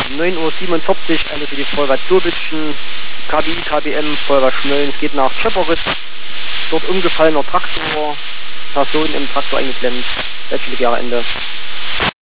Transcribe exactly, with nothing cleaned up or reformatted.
neun Uhr siebenundvierzig, eine für die Feuerwehr Zobitschen, K B I, K B M, Feuerwehr Schmölln. Es geht nach Schöpperitz. Dort umgefallener Traktor, Person im Traktor eingeklemmt. Letztlich Jahre Ende.